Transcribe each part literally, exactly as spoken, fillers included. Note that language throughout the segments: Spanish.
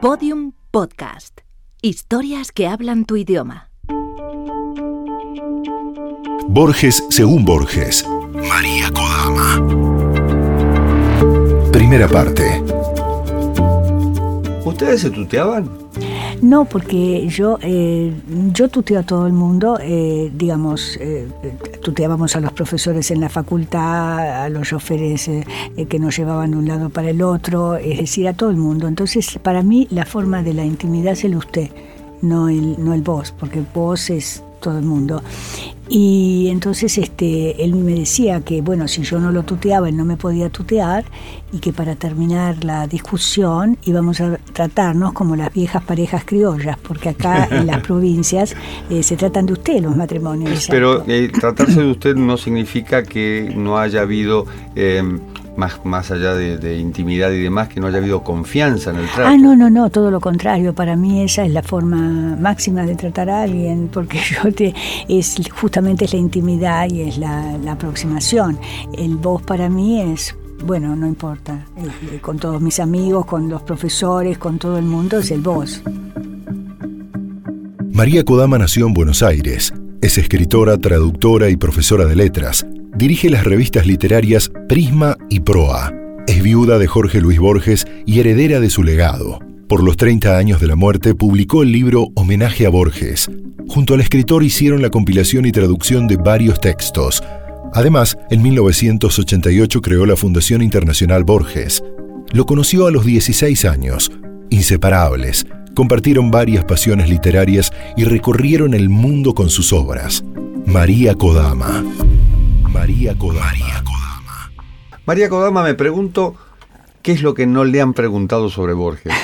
Podium Podcast. Historias que hablan tu idioma. Borges según Borges. María Kodama. Primera parte. ¿Ustedes se tuteaban? No, porque yo eh, yo tuteo a todo el mundo, eh, digamos, eh, tuteábamos a los profesores en la facultad, a los choferes eh, que nos llevaban de un lado para el otro, es decir, a todo el mundo. Entonces, para mí, la forma de la intimidad es el usted, no el, no el vos, porque vos es todo el mundo. Y entonces este, él me decía que, bueno, si yo no lo tuteaba, él no me podía tutear, y que para terminar la discusión íbamos a tratarnos como las viejas parejas criollas, porque acá en las provincias eh, se tratan de usted los matrimonios. Pero eh, tratarse de usted no significa que no haya habido... Eh, Más, más allá de, de intimidad y demás, que no haya habido confianza en el trato. Ah, no, no, no, todo lo contrario. Para mí esa es la forma máxima de tratar a alguien, porque yo te, es justamente es la intimidad y es la, la aproximación. El vos para mí es, bueno, no importa. Eh, con todos mis amigos, con los profesores, con todo el mundo es el vos. María Kodama nació en Buenos Aires. Es escritora, traductora y profesora de letras. Dirige las revistas literarias Prisma y Proa. Es viuda de Jorge Luis Borges y heredera de su legado. Por los treinta años de la muerte, publicó el libro Homenaje a Borges. Junto al escritor hicieron la compilación y traducción de varios textos. Además, en mil novecientos ochenta y ocho creó la Fundación Internacional Borges. Lo conoció a los dieciséis años. Inseparables. Compartieron varias pasiones literarias y recorrieron el mundo con sus obras. María Kodama. María Kodama. María Kodama. María Kodama, me pregunto, ¿qué es lo que no le han preguntado sobre Borges?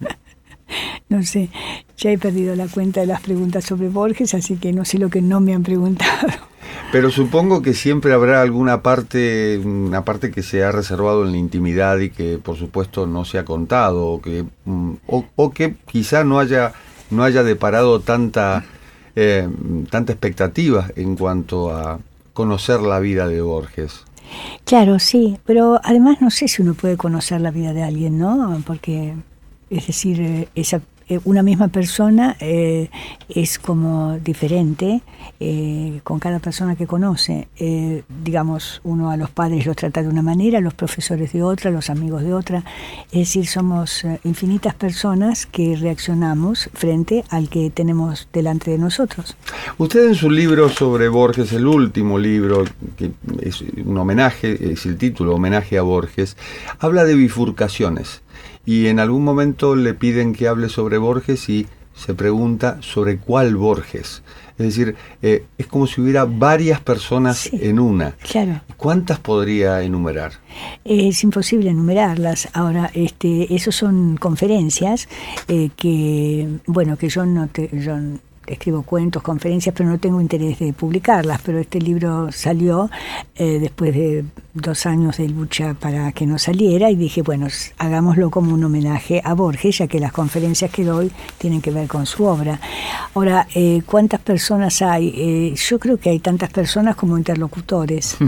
No sé, ya he perdido la cuenta de las preguntas sobre Borges, así que no sé lo que no me han preguntado. Pero supongo que siempre habrá alguna parte, una parte que se ha reservado en la intimidad y que por supuesto no se ha contado, o que, o, o que quizá no haya, no haya deparado tanta, eh, tanta expectativa en cuanto a conocer la vida de Borges. Claro, sí, pero además no sé si uno puede conocer la vida de alguien, ¿no? Porque, es decir, esa una misma persona eh, es como diferente eh, con cada persona que conoce. Eh, digamos, uno a los padres los trata de una manera, a los profesores de otra, a los amigos de otra. Es decir, somos eh, infinitas personas que reaccionamos frente al que tenemos delante de nosotros. Usted en su libro sobre Borges, el último libro, que es un homenaje, es el título, Homenaje a Borges, habla de bifurcaciones. Y en algún momento le piden que hable sobre Borges y se pregunta sobre cuál Borges. Es decir, eh, es como si hubiera varias personas sí, en una. Claro. ¿Cuántas podría enumerar? Es imposible enumerarlas. Ahora, este, esos son conferencias eh, que, bueno, que yo no te, yo escribo cuentos, conferencias, pero no tengo interés de publicarlas. Pero este libro salió eh, después de dos años de lucha para que no saliera, y dije, bueno, hagámoslo como un homenaje a Borges, ya que las conferencias que doy tienen que ver con su obra. Ahora, eh, ¿cuántas personas hay? Eh, yo creo que hay tantas personas como interlocutores.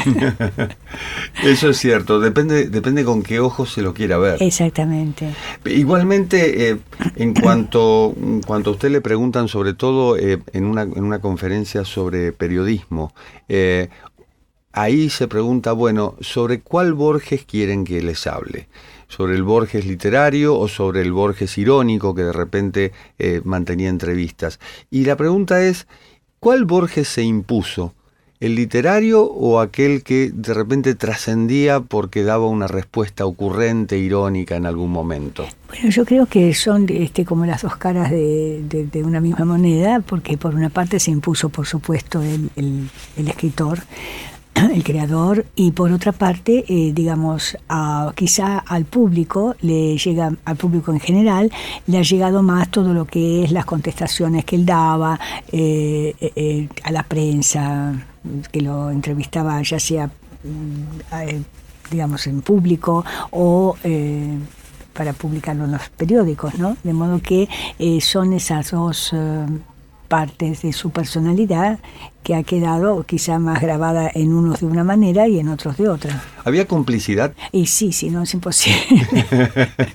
Eso es cierto, depende, depende con qué ojos se lo quiera ver. Exactamente. Igualmente, eh, en cuanto, en cuanto a usted le preguntan, sobre todo eh, en, una, en una conferencia sobre periodismo, eh, ahí se pregunta, bueno, ¿sobre cuál Borges quieren que les hable? ¿Sobre el Borges literario o sobre el Borges irónico que de repente eh, mantenía entrevistas? Y la pregunta es, ¿cuál Borges se impuso? ¿El literario o aquel que de repente trascendía porque daba una respuesta ocurrente, irónica en algún momento? Bueno, yo creo que son este, como las dos caras de, de, de una misma moneda, porque por una parte se impuso, por supuesto, el, el, el escritor, el creador, y por otra parte, eh, digamos, a, quizá al público, le llega, al público en general, le ha llegado más todo lo que es las contestaciones que él daba eh, eh, a la prensa, que lo entrevistaba ya sea, eh, digamos, en público o eh, para publicarlo en los periódicos, ¿no? De modo que eh, son esas dos eh, partes de su personalidad que ha quedado quizá más grabada en unos de una manera y en otros de otra. ¿Había complicidad? Y sí, sí, no es imposible.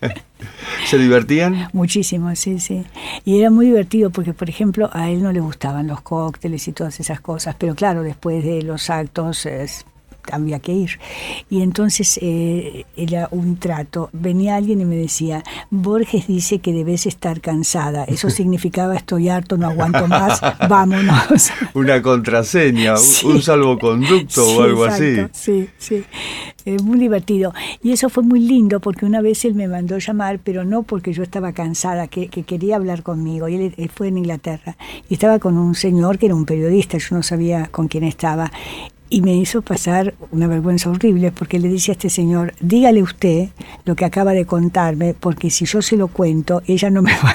¿Se divertían? Muchísimo, sí, sí. Y era muy divertido porque, por ejemplo, a él no le gustaban los cócteles y todas esas cosas, pero claro, después de los actos eh, había que ir. Y entonces eh, era un trato. Venía alguien y me decía, Borges dice que debes estar cansada. Eso significaba estoy harto, no aguanto más, vámonos. Una contraseña, sí. un salvoconducto sí, o algo exacto. así. Sí, sí. Eh, muy divertido. Y eso fue muy lindo porque una vez él me mandó llamar, pero no porque yo estaba cansada, que, que quería hablar conmigo. Y él, él fue en Inglaterra. Y estaba con un señor que era un periodista, yo no sabía con quién estaba. Y me hizo pasar una vergüenza horrible porque le dice a este señor, dígale usted lo que acaba de contarme, porque si yo se lo cuento, ella no me va a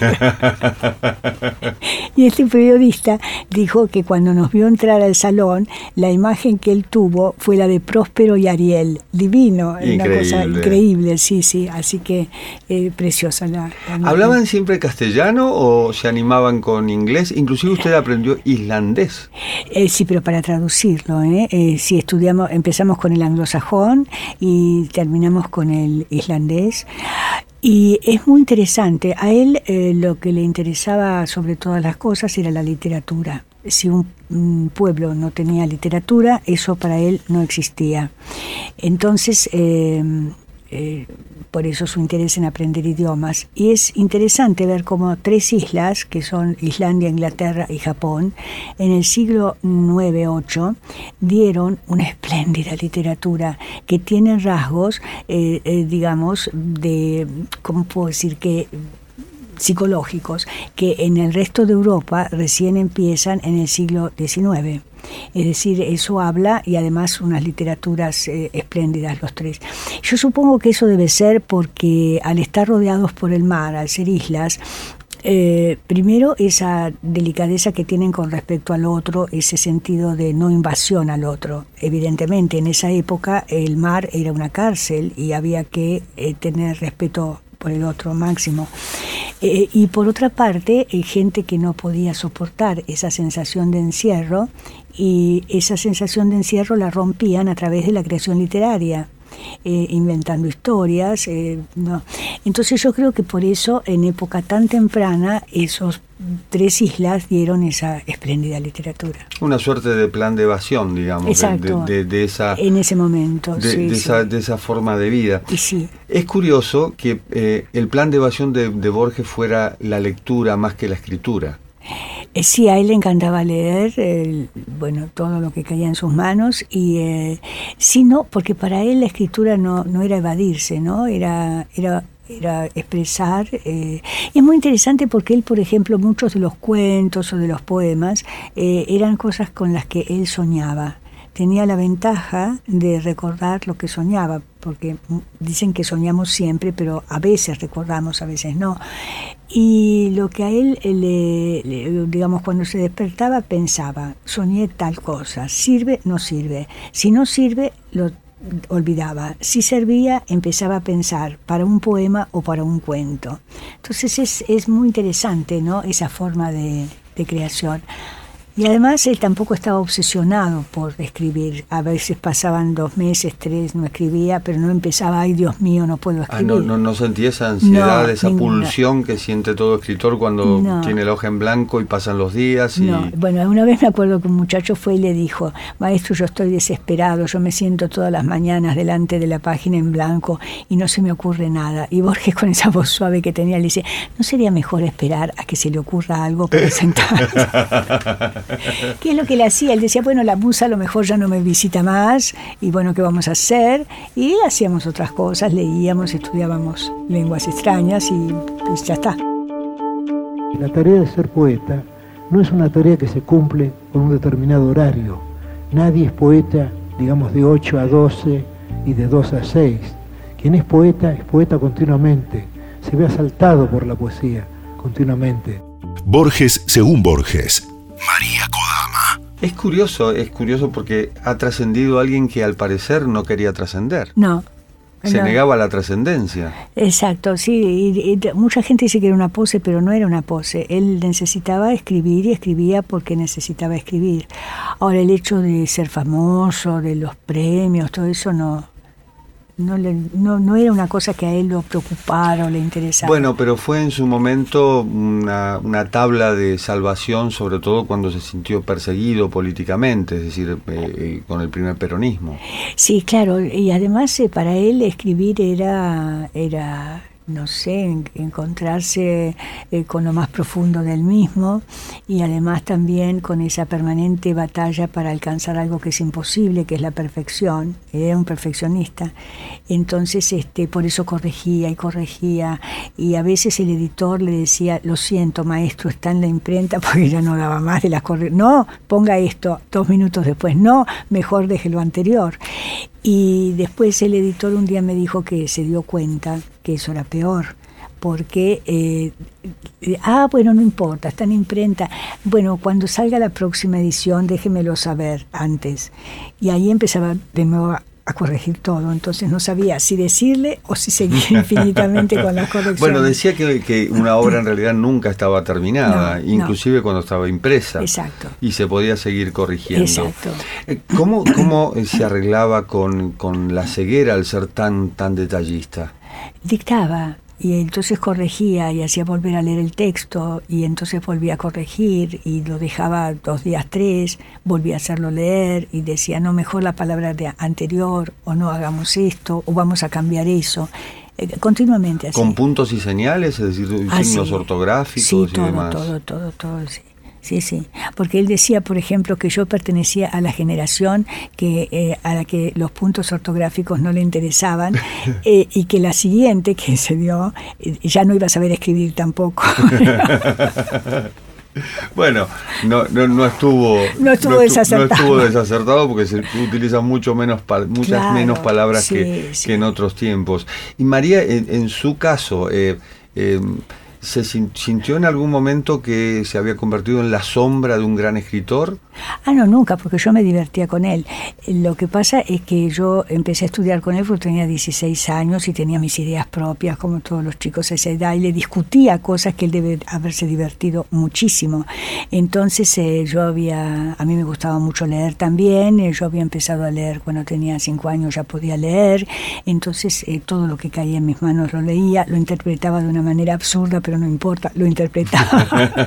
creer. Y este periodista dijo que cuando nos vio entrar al salón, la imagen que él tuvo fue la de Próspero y Ariel. Divino, increíble. Una cosa increíble, sí, sí. Así que eh, preciosa la, la ¿Hablaban siempre castellano o se animaban con inglés? Inclusive usted aprendió islandés. Eh, sí, pero para traducirlo. ¿eh? Eh, sí, estudiamos, empezamos con el anglosajón y terminamos con el islandés. Y es muy interesante. A él eh, lo que le interesaba sobre todas las cosas era la literatura. Si un, un pueblo no tenía literatura, eso para él no existía. Entonces, eh, eh, por eso su interés en aprender idiomas. Y es interesante ver cómo tres islas, que son Islandia, Inglaterra y Japón, en el siglo nueve ocho, dieron una espléndida literatura que tiene rasgos, eh, eh, digamos, de, ¿cómo puedo decir?, que psicológicos, que en el resto de Europa recién empiezan en el siglo diecinueve. Es decir, eso habla, y además unas literaturas eh, espléndidas los tres. Yo supongo que eso debe ser porque al estar rodeados por el mar, al ser islas, Eh, primero esa delicadeza que tienen con respecto al otro, ese sentido de no invasión al otro. Evidentemente en esa época el mar era una cárcel y había que eh, tener respeto por el otro máximo. Eh, y por otra parte, eh, gente que no podía soportar esa sensación de encierro, y esa sensación de encierro la rompían a través de la creación literaria. Eh, inventando historias, eh, no. Entonces yo creo que por eso en época tan temprana esos tres islas dieron esa espléndida literatura. Una suerte de plan de evasión, digamos. Exacto. De, de, de esa, en ese momento, de, sí, de, sí. Esa, de esa forma de vida. Y sí. Es curioso que eh, el plan de evasión de, de Borges fuera la lectura más que la escritura. Eh, sí, a él le encantaba leer, eh, bueno, todo lo que caía en sus manos, y eh, sí, no, porque para él la escritura no, no era evadirse, ¿no? Era, era, era expresar. Eh, y es muy interesante porque él, por ejemplo, muchos de los cuentos o de los poemas eh, eran cosas con las que él soñaba. Tenía la ventaja de recordar lo que soñaba, porque dicen que soñamos siempre, pero a veces recordamos, a veces no. Y lo que a él, le, le, digamos, cuando se despertaba, pensaba, soñé tal cosa, sirve, no sirve. Si no sirve, lo olvidaba. Si servía, empezaba a pensar para un poema o para un cuento. Entonces es, es muy interesante, ¿no?, esa forma de, de creación. Y además él tampoco estaba obsesionado por escribir. A veces pasaban dos meses, tres, no escribía, pero no empezaba, ay Dios mío, no puedo escribir. Ah, no, no, no sentía esa ansiedad, no, esa ninguna. pulsión que siente todo escritor cuando no. tiene la hoja en blanco y pasan los días. Y... No. Bueno, una vez me acuerdo que un muchacho fue y le dijo, maestro, yo estoy desesperado, yo me siento todas las mañanas delante de la página en blanco y no se me ocurre nada. Y Borges, con esa voz suave que tenía, le dice, ¿no sería mejor esperar a que se le ocurra algo para sentarse? ¿Qué es lo que le hacía? Él decía, bueno, la musa a lo mejor ya no me visita más, y bueno, ¿qué vamos a hacer? Y hacíamos otras cosas, leíamos, estudiábamos lenguas extrañas y pues ya está. La tarea de ser poeta no es una tarea que se cumple con un determinado horario. Nadie es poeta, digamos, de ocho a doce y de dos a seis. Quien es poeta es poeta continuamente, se ve asaltado por la poesía continuamente. Borges según Borges. María Kodama. Es curioso, es curioso porque ha trascendido a alguien que al parecer no quería trascender. No. Se no. negaba a la trascendencia. Exacto, sí. Y, y mucha gente dice que era una pose, pero no era una pose. Él necesitaba escribir y escribía porque necesitaba escribir. Ahora, el hecho de ser famoso, de los premios, todo eso no, no, le, no, no era una cosa que a él lo preocupara o le interesara. Bueno, pero fue en su momento una, una tabla de salvación, sobre todo cuando se sintió perseguido políticamente, es decir, eh, con el primer peronismo. Sí, claro, y además eh, para él escribir era... era no sé, en, encontrarse eh, con lo más profundo del mismo, y además también con esa permanente batalla para alcanzar algo que es imposible, que es la perfección. Era un perfeccionista, entonces este, por eso corregía y corregía, y a veces el editor le decía, lo siento maestro, está en la imprenta, porque ya no daba más de las correcciones, no, ponga esto, dos minutos después, no, mejor deje lo anterior. Y después el editor un día me dijo que se dio cuenta que eso era peor, porque, eh, ah, bueno, no importa, está en imprenta, bueno, cuando salga la próxima edición déjemelo saber antes. Y ahí empezaba de nuevo a, a corregir todo, entonces no sabía si decirle o si seguir infinitamente con las correcciones. Bueno, decía que, que una obra en realidad nunca estaba terminada, no, inclusive no. cuando estaba impresa. Exacto. Y se podía seguir corrigiendo. Exacto. ¿Cómo, cómo se arreglaba con, con la ceguera al ser tan, tan detallista? Dictaba. Y entonces corregía y hacía volver a leer el texto, y entonces volvía a corregir y lo dejaba dos días, tres, volvía a hacerlo leer y decía, no, mejor la palabra de anterior, o no hagamos esto, o vamos a cambiar eso. Eh, continuamente así. ¿Con puntos y señales, es decir, ah, signos sí. ortográficos sí, y todo, demás? todo, todo, todo, sí. Sí, sí, porque él decía, por ejemplo, que yo pertenecía a la generación que eh, a la que los puntos ortográficos no le interesaban, eh, y que la siguiente que se dio eh, ya no iba a saber escribir tampoco. Bueno, no, no, no estuvo no estuvo, no desacertado. no estuvo desacertado porque se utilizan mucho menos muchas claro, menos palabras sí, que, sí. que en otros tiempos. Y María, en, en su caso, eh, eh, ¿se sintió en algún momento que se había convertido en la sombra de un gran escritor? Ah, no, nunca, porque yo me divertía con él. Lo que pasa es que yo empecé a estudiar con él porque tenía dieciséis años y tenía mis ideas propias, como todos los chicos a esa edad, y le discutía cosas que él debe haberse divertido muchísimo. Entonces eh, yo había, a mí me gustaba mucho leer también, eh, yo había empezado a leer cuando tenía cinco años, ya podía leer, entonces eh, todo lo que caía en mis manos lo leía, lo interpretaba de una manera absurda, pero no importa, lo interpretaba.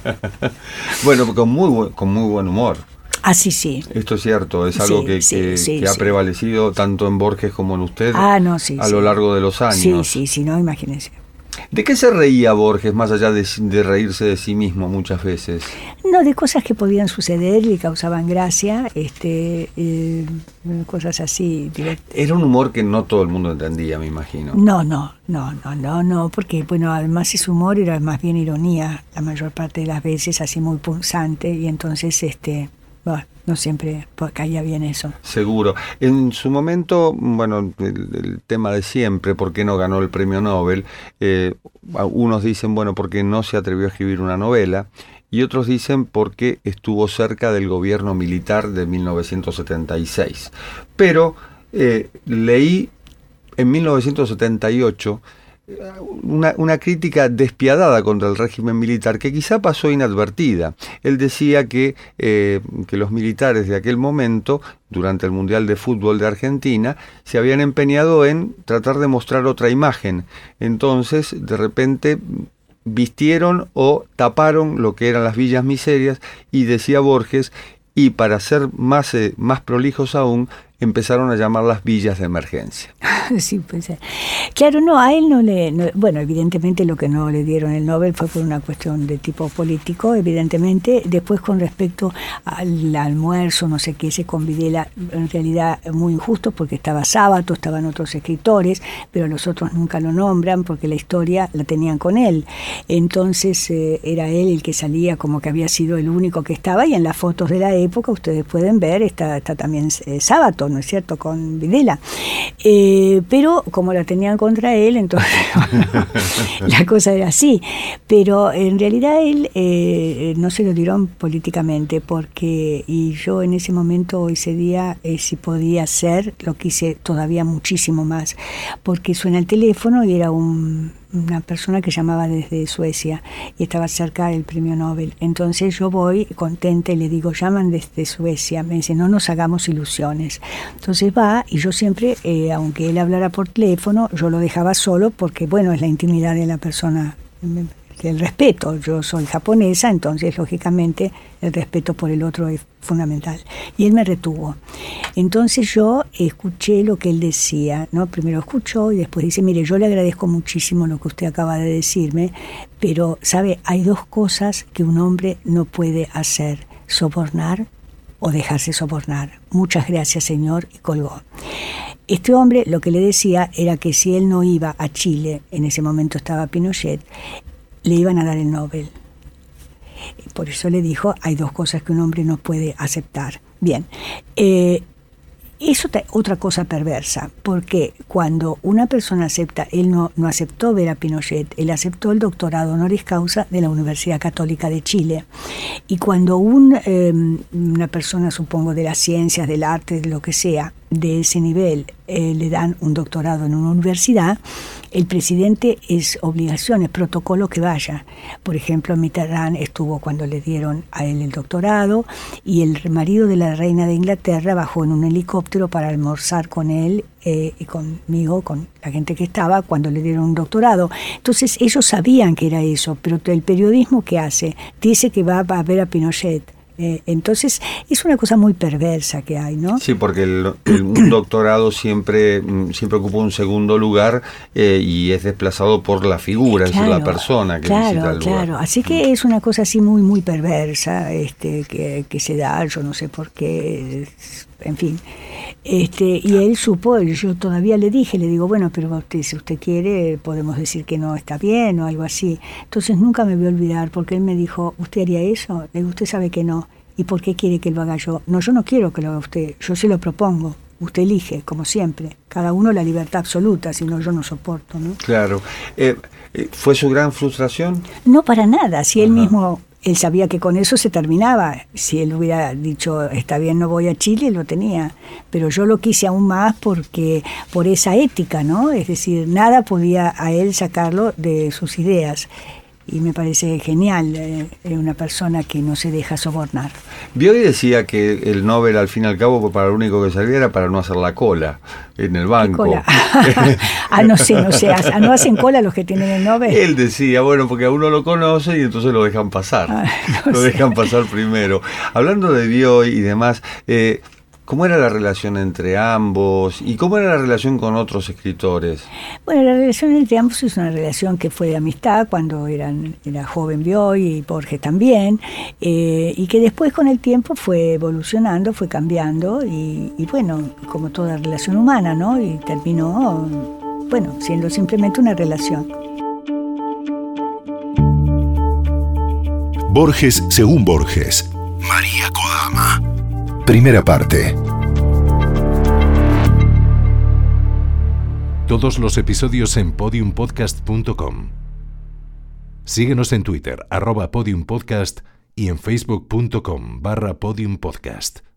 Bueno, con muy, bu- con muy buen humor. Ah, sí, sí. Esto es cierto, es algo Sí, que, sí, que, sí, que ha sí. prevalecido tanto en Borges como en usted Ah, no, sí, a sí. lo largo de los años. Sí, sí, sí, no, imagínense. ¿De qué se reía Borges, más allá de, de reírse de sí mismo muchas veces? No, de cosas que podían suceder y causaban gracia, este, eh, cosas así. Direct- Era un humor que no todo el mundo entendía, me imagino. No, no, no, no, no, no, porque, bueno, además ese humor era más bien ironía, la mayor parte de las veces, así muy punzante, y entonces, este, bueno, no siempre caía bien eso. Seguro. En su momento, bueno, el, el tema de siempre, ¿por qué no ganó el premio Nobel? Eh, unos dicen, bueno, porque no se atrevió a escribir una novela, y otros dicen porque estuvo cerca del gobierno militar de mil novecientos setenta y seis. Pero eh, leí en mil novecientos setenta y ocho Una, una crítica despiadada contra el régimen militar que quizá pasó inadvertida. Él decía que, eh, que los militares de aquel momento, durante el Mundial de Fútbol de Argentina, se habían empeñado en tratar de mostrar otra imagen. Entonces, de repente, vistieron o taparon lo que eran las villas miserias, y decía Borges, y para ser más, eh, más prolijos aún, empezaron a llamarlas villas de emergencia. Sí, puede ser. Claro, no, a él no le... No, bueno, evidentemente lo que no le dieron el Nobel fue por una cuestión de tipo político, evidentemente. Después, con respecto al almuerzo, no sé qué, ese con Videla, en realidad muy injusto, porque estaba Sábato, estaban otros escritores, pero los otros nunca lo nombran porque la historia la tenían con él. Entonces eh, era él el que salía como que había sido el único que estaba, y en las fotos de la época ustedes pueden ver, está, está también eh, Sábato, ¿no es cierto?, con Videla. Eh, pero como la tenían contra él, entonces la cosa era así. Pero en realidad él eh, no se lo dieron políticamente, porque, y yo en ese momento, ese día, eh, si podía ser, lo quise todavía muchísimo más, porque suena el teléfono y era un una persona que llamaba desde Suecia y estaba cerca del premio Nobel. Entonces yo voy contenta y le digo, llaman desde Suecia. Me dice, no nos hagamos ilusiones. Entonces va y yo siempre, eh, aunque él hablara por teléfono, yo lo dejaba solo porque, bueno, es la intimidad de la persona, el respeto. Yo soy japonesa, entonces lógicamente el respeto por el otro es fundamental. Y él me retuvo. Entonces yo escuché lo que él decía, ¿no? Primero escuchó y después dice, mire, yo le agradezco muchísimo lo que usted acaba de decirme, pero, ¿sabe? Hay dos cosas que un hombre no puede hacer, sobornar o dejarse sobornar. Muchas gracias, señor, y colgó. Este hombre lo que le decía era que si él no iba a Chile, en ese momento estaba Pinochet, le iban a dar el Nobel. Por eso le dijo, hay dos cosas que un hombre no puede aceptar. Bien, eh, es otra, otra cosa perversa, porque cuando una persona acepta, él no, no aceptó ver a Pinochet, él aceptó el doctorado honoris causa de la Universidad Católica de Chile. Y cuando un, eh, una persona, supongo, de las ciencias, del arte, de lo que sea, de ese nivel, eh, le dan un doctorado en una universidad, el presidente es obligación, es protocolo que vaya. Por ejemplo, Mitterrand estuvo cuando le dieron a él el doctorado y el marido de la reina de Inglaterra bajó en un helicóptero para almorzar con él eh, y conmigo, con la gente que estaba, cuando le dieron un doctorado. Entonces ellos sabían que era eso, pero el periodismo que hace dice que va a ver a Pinochet. Eh, entonces es una cosa muy perversa que hay, ¿no? Sí, porque el, el, un doctorado siempre, siempre ocupa un segundo lugar eh, y es desplazado por la figura, claro, es decir, la persona que claro, visita el lugar. Claro, así que es una cosa así muy, muy perversa este, que, que se da, yo no sé por qué, en fin. Este, y él supo, yo todavía le dije, le digo, bueno, pero usted, si usted quiere, podemos decir que no está bien o algo así. Entonces nunca me voy a olvidar, porque él me dijo, ¿usted haría eso? Le digo, usted sabe que no. ¿Y por qué quiere que lo haga yo? No, yo no quiero que lo haga usted, yo se lo propongo. Usted elige, como siempre. Cada uno la libertad absoluta, si no yo no soporto, ¿no? Claro. Eh, ¿Fue su gran frustración? No, para nada. Si él Ajá. mismo, él sabía que con eso se terminaba. Si él hubiera dicho, está bien, no voy a Chile, lo tenía. Pero yo lo quise aún más porque por esa ética, ¿no? Es decir, nada podía a él sacarlo de sus ideas. Y me parece genial eh, una persona que no se deja sobornar. Vio y decía que el Nobel al fin y al cabo para lo único que servía era para no hacer la cola en el banco. ¿Qué cola? ah, no sé, no sé. ¿No hacen cola los que tienen el Nobel? Él decía, bueno, porque a uno lo conoce y entonces lo dejan pasar. Ah, no lo sé. dejan pasar primero. Hablando de Bioy y demás, eh, ¿cómo era la relación entre ambos? ¿Y cómo era la relación con otros escritores? Bueno, la relación entre ambos es una relación que fue de amistad cuando eran, era joven Bioy y Borges también, eh, y que después con el tiempo fue evolucionando, fue cambiando, y, y bueno, como toda relación humana, ¿no? Y terminó, bueno, siendo simplemente una relación. Borges según Borges. María Kodama. Primera parte. Todos los episodios en podium podcast punto com. Síguenos en Twitter, arroba podiumpodcast y en facebook punto com barra podiumpodcast.